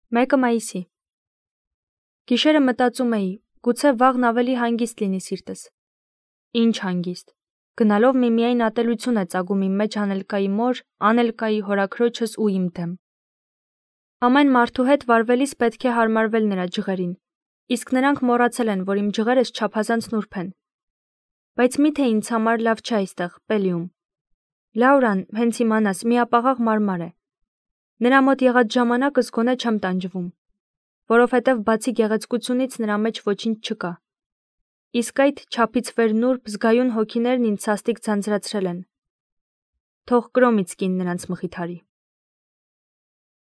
1 մայիսի։ Գիշերը մտածում էի, գուցե վաղն ավելի հանգիստ լինի սիրտս։ Ինչ հանգիստ։ Գնալով միմիայն ատելություն է ծագում իմ մեջ անելկայի մոր, անելկայի հորաքրոջս ու իմ դեմ։ Ամեն մարդու հետ վարվելիս պետք է հարմարվել նրա ջղերին, իսկ նրանք մոռացել են, որ իմ ջղերս չափազանց նուրբ են։ Բայց միթե ինձ համար լավ չէ այստեղ, Պելիում։ Լաուրան, հենց իմանաս, միապաղաղ մարմար է։ Նրա մոտ եղած ժամանակս գոնե չեմ տանջվում, որովհետև բացի գեղեցկությունից նրա մեջ ոչինչ չկա։ Իսկ այդ չափից վեր նուրբ զգայուն հոգիներն ինձ սաստիկ ձանձրացրել են։ Թող կրոմից կին նրանց մխիթարի։